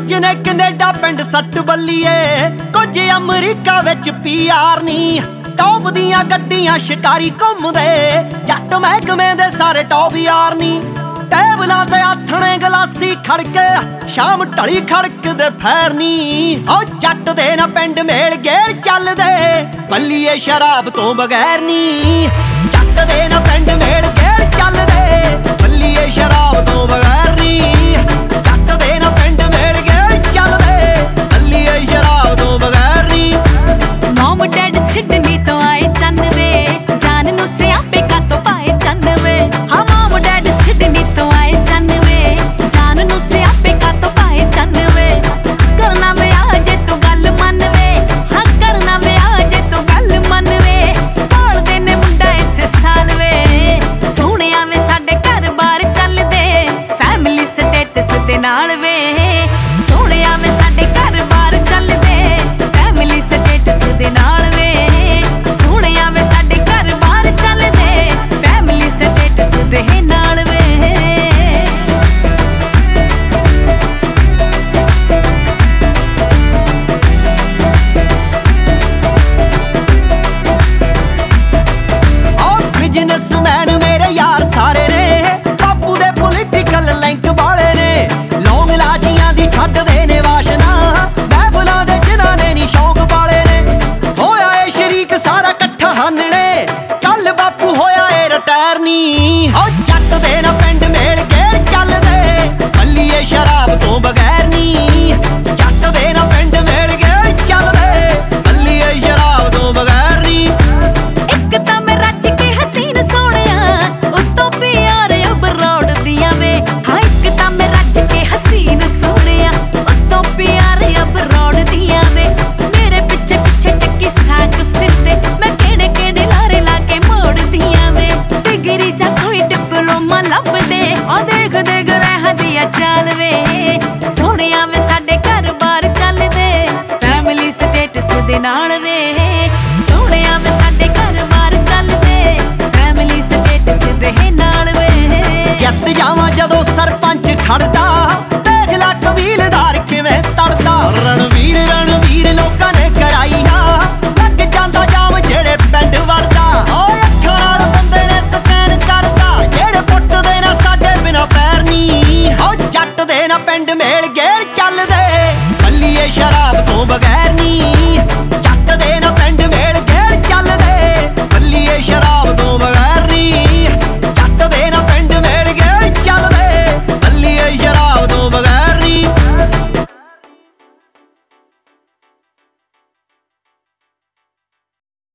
ਕੁਝ ਨੇ ਕੈਨੇਡਾ ਪਿੰਡ ਸੱਟ ਬੱਲੀਏ, ਕੁਝ ਅਮਰੀਕਾ ਵਿੱਚ PR ਨੀ। ਟੌਪ ਦੀਆਂ ਗੱਡੀਆਂ ਸ਼ਿਕਾਰੀ ਘੁੰਮਦੇ, ਜੱਟ ਮਹਿਕਮੇ ਦੇ ਸਾਰੇ ਟੌਪ ਯਾਰ ਨੀ। ਟੇਬਲਾਂ ਤੇ ਆਥਣੇ ਗਲਾਸੀ ਖੜਕੇ, ਸ਼ਾਮ ਢਲੀ ਖੜਕਦੇ ਫੈਰ ਨੀ। ਓ ਜੱਟ ਦੇ ਨਾ ਪਿੰਡ ਮੇਲ ਗੇੜ ਚੱਲਦੇ, ਬੱਲੀਏ ਸ਼ਰਾਬ ਤੋਂ ਬਗੈਰ ਨੀ। ਜੱਟ ਦੇ ਨਾ ਪਿੰਡ ਮੇਲ ਗੇੜ ਚੱਲਦੇ, ਬੱਲੀਏ ਸ਼ਰਾਬ ਤੋਂ ਬਗੈਰ ਨੀ। ਜੱਟ ਦੇ ਨਾ ਪਿੰਡ ਮੇਲ ਗੇੜ ਚੱਲਦੇ, ਬੱਲੀਏ ਸ਼ਰਾਬ ਤੋਂ ਬਗੈਰ ਨੀ। ਮਮ ਡੈਡ ਸਿਡਨੀ ਤੋਂ ਆਏ ਚੰਨਵੇ, ਜਾਨ ਨੂੰ ਸਿਆਪੇ ਕਾਤੋਂ ਪਾਏ ਚੰਨਵੇ। ਹਾਂ ਮਮ ਡੈਡ ਸਿਡਨੀ ਤੋਂ ਆਏ ਚੰਨਵੇ, ਜਾਨ ਨੂੰ ਸਿਆਪੇ ਕਾਤੋਂ ਪਾਏ ਚੰਨਵੇ। ਕਰਨਾ ਵਿਆਹ ਜੇ ਤੂੰ ਗੱਲ ਮੰਨਵੇ, ਹਾਂ ਕਰਨਾ ਵਿਆਹ ਜੇ ਤੂੰ ਗੱਲ ਮੰਨਵੇ। ਭਾਲਦੇ ਨੇ ਮੁੰਡਾ ਇਸੇ ਸਾਲ ਵੇ, ਸੋਹਣਿਆ ਵੇ ਸਾਡੇ ਘਰ ਬਾਰ ਚੱਲਦੇ, ਫੈਮਿਲੀ ਸਟੇਟਸ ਦੇ ਨਾਲ ਵੇ। ਸੋਹਣਿਆ ਵੇ ਸਾਡੇ ਘਰ ਬਾਰ ਚੱਲਦੇ, ਫੈਮਿਲੀ ਸਟੇਟਸ ਦੇ ਨਾਲ ਵੇ। ਸੋਹਣਿਆ ਵੇ ਸਾਡੇ ਘਰ ਬਾਰ ਚੱਲਦੇ, ਫੈਮਿਲੀ ਸਟੇਟਸ ਦੇ ਨਾਲ ਵੇ। ਬਿਜ਼ਨਸਮੈਨ ਮੇਰੇ ਯਾਰ ਸਾਰੇ ਨੇ, ਬਾਪੂ ਦੇ ਪੋਲੀਟੀਕਲ ਲਿੰਕ ਵਾਲੇ ਨੇ। ਲੌਂਗ ਲਾਜੀਆਂ ਦੀ ਛੱਡਦੇ ਨੇ ਵਾਸ਼ਨਾ, ਮਹਿਫਲਾਂ ਦੇ ਜਿਨ੍ਹਾਂ ਨੇ ਨੀ ਸ਼ੌਂਕ ਵਾਲੇ ਨੇ। ਹੋਇਆ ਏ ਸ਼ਰੀਕ ਸਾਰਾ ਇਕੱਠਾ ਹਾਨਣੇ, ਕੱਲ ਬਾਪੂ ਹੋਇਆ ਏ ਰਿਟਾਇਰ ਨੀ। ਓ ਜੱਟ ਦੇ ਨਾ ਪਿੰਡ ਮੇਲ ਗੇੜ ਚੱਲਦੇ, ਬੱਲੀਏ ਸ਼ਰਾਬ ਤੋਂ ਬਗੈਰ ਨੀ। ਜੱਟ ਦੇ ਨਾ ਪਿੰਡ ਮੇਲ ਗੇੜ ਚੱਲਦੇ, ਬੱਲੀਏ ਸ਼ਰਾਬ ਤੋਂ ਬਗੈਰ ਨੀ। ਇੱਕ ਤਾਂ ਮੈਂ ਰੱਜ ਕੇ ਹਸੀਨ ਸੋਹਣਿਆ, ਉੱਤੋਂ ਪਿਆਰ ਅਬਰੋਡ ਦੀਆਂ ਵੇ। ਹਾਂ ਇੱਕ ਤਾਂ ਮੈਂ ਰੱਜ ਕੇ ਹਸੀਨ ਸੋਹਣਿਆ, ਉੱਤੋਂ ਪਿਆਰ ਅਬਰੋਡ ਦੀਆਂ ਵੇ। ਮੇਰੇ ਪਿੱਛੇ ਪਿੱਛੇ ਚੱਕੀ ਸਾਕ ਫਿਰਦੇ, ਮੈਂ ਕਿਹੜੇ ਕਿਹੜੇ ਲਾਰੇ ਲਾ ਕੇ ਮੋੜਦੀਆਂ ਵੇ। ਡਿਗਰੀ ਜਾਂ ਕੋਈ ਡਿਪਲੋਮਾ ਲੱਭਦੇ, ਉਹ ਦੇਖ ਦੇਖ ਰਹਿਦੀ ਆ ਚਾਲ ਵੇ। ਸੋਹਣਿਆ ਵੇ ਸਾਡੇ ਘਰ ਬਾਰ ਚੱਲਦੇ, ਫੈਮਿਲੀ ਸਟੇਟਸ ਦੇ ਨਾਲ ਵੇ। ਸੋਹਣਿਆ ਵੇ ਸਾਡੇ ਘਰ ਬਾਰ ਚੱਲਦੇ, ਫੈਮਿਲੀ ਸਟੇਟਸ ਦੇ ਨਾਲ ਵੇ। ਜਿੱਤ ਜਾਵਾਂ ਜਦੋਂ ਸਰਪੰਚ ਖੜਦਾ,